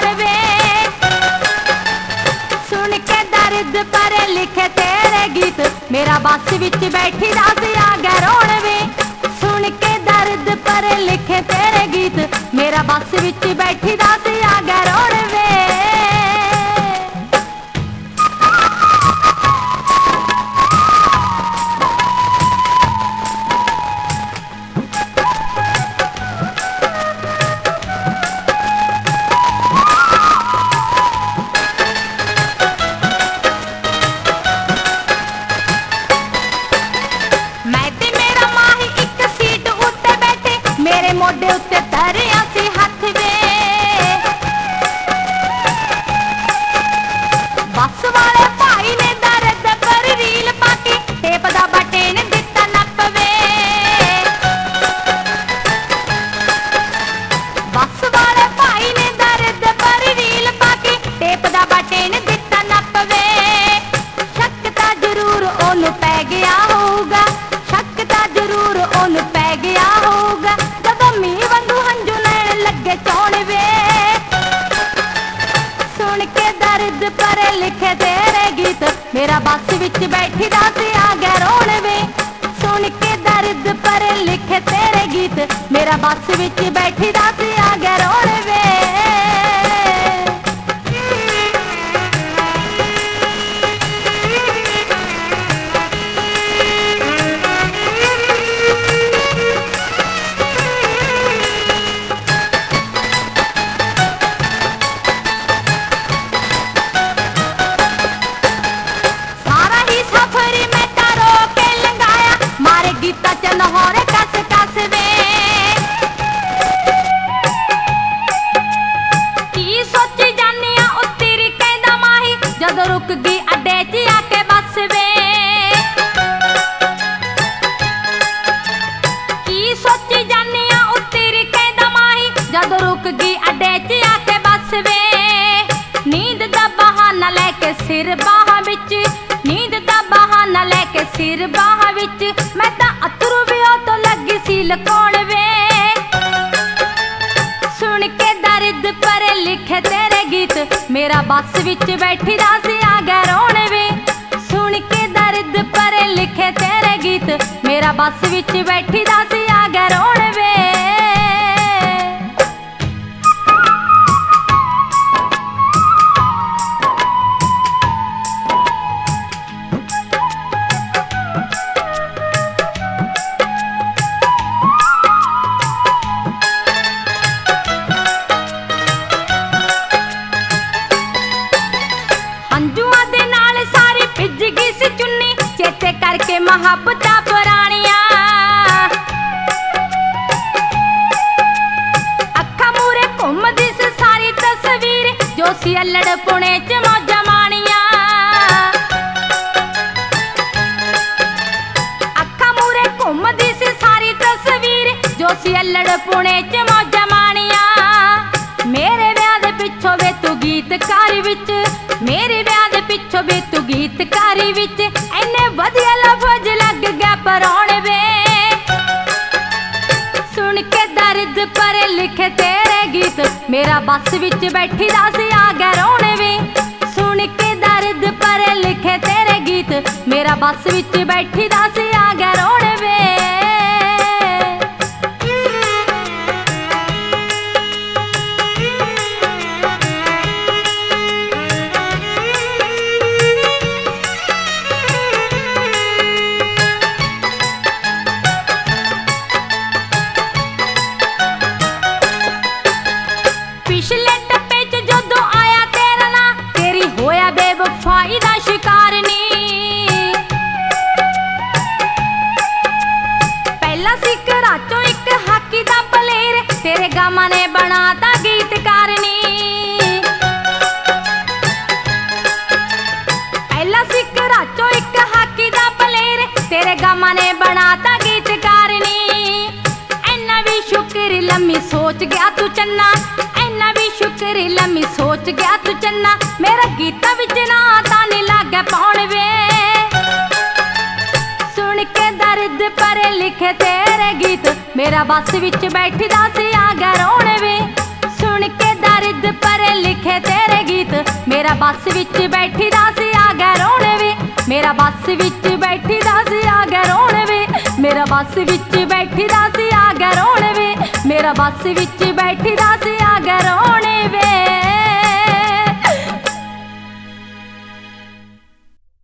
रोण वे। सुन के दर्द परे लिखे तेरे गीत मेरा बस विच बैठी दास आ गया रोण वे। सुन के दर्द परे लिखे तेरे गीत मेरा बस विच बैठी दास आ गया रोण वे। मोढे उत्ते धरिया सी हथ वे। बस वाले भाई ने दर्द पर रील पाके टेप दा बटन दिता नप वे। बस वाले भाई ने दर्द पर रील पाके टेप दा बटन दिता नप वे। शक तां जरूर ओनू पै गया होगा, शक तां जरूर ओनू पै गया होगा। सुन के दर्द परे लिखे तेरे गीत मेरा बस विच बैठी दास आ गया रोण वे। सुन के दर्द परे लिखे तेरे गीत मेरा बस विच बैठी दास आ गया रोण वे। गीता चन होरे कस कस वे। की सोची जानी आ उत्तरी कहंदा माही जदों रुक गई अड्डे च आके बस वे। की सोची जानी आ उत्तरी कहंदा माही जदों रुक गई अड्डे च आके बस वे। नींद दा बहाना लेके सिर बाहां विच, नींद दा बहाना लेके सिर बाहां विच मैं तां अतरू भी तो लगी सी लकाउण वे। सुन के दर्द परे लिखे तेरे गीत मेरा बस विच बैठी दास आ गया रोण वे। सुन के दर्द परे लिखे तेरे गीत मेरा बस विच बैठी दास आ गया रोण वे। चेते करके मुहब्बतां पुरानियां अखा मूरे घूमदी सी सारी तस्वीर जो सी अल्लड़ पुणे च मौजा माणियां। अखा मूरे घूमदी सी सारी तस्वीर जो सी अल्लड़ पुणे च मौजा माणियां। मेरे ब्याह दे पिछों वे तू गीतकार विच, मेरे ब्याह दे पिछों वे तू गीतकारी विच इन्ने वधिया लफज लग गया पराउण वे। सुन के दर्द परे लिखे तेरे गीत मेरा बस विच बैठी दास आ गया रोण वे। सुन के दर्द परे लिखे तेरे गीत मेरा बस विच बैठी दास आ गया रोण वे। पिछले टप्पे च जदों आया तेरा ना तेरी होया बेवफाई दा शिकार नी। पहला सी कराचों एक हाकी दा प्लेयर तेरे गामा ने बनाता गीतकार नी। पहला सी कराचों एक हाकी दा प्लेयर तेरे गामा ने बनाता गीतकार नी। इन्ना भी शुक्र लम्मी सोच गया तू चन्ना, इन्ना भी शुक्र लम्मी सोच गया तू चन्ना मेरा गीता विच ना ताने लागे पाउण वे। सुन के दर्द परे लिखे तेरे गीत मेरा बस विच बैठी दास आ गया रोण वे। सुन के दर्द परे लिखे मेरा बस विच बैठी दा सी आ गया रोने वे, मेरा बस विच बैठी दा सी आ गया रोने वे, मेरा बस विच बैठी दा सी आ गया रोने वे, मेरा बस विच बैठी दा